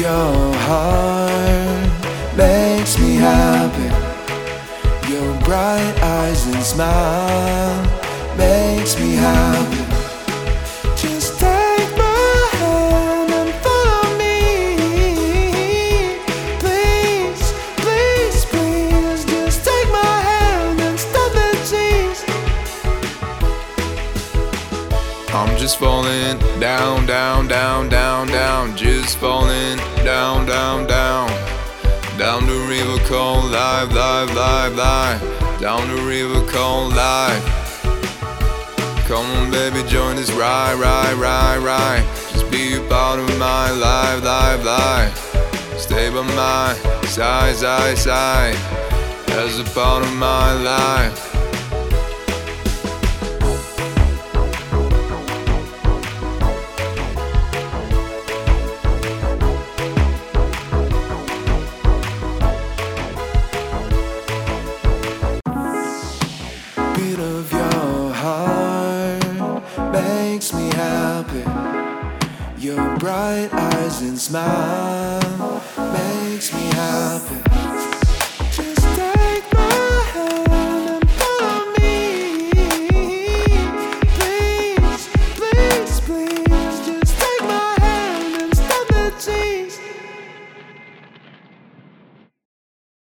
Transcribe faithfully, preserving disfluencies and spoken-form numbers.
your heart makes me happy. Your bright eyes and smile makes me happy. Just take my hand and follow me. Please, please, please, just take my hand and stop the tease. I'm just falling down, down, down, down, down. Just falling down, down, down. Down the river called life, life, life, life. Down the river called life. Come on baby, join this ride, ride, ride, ride. Just be a part of my life, life, life. Stay by my side, side, side. As a part of my life. Beat of your heart makes me happy. Your bright eyes and smile makes me happy.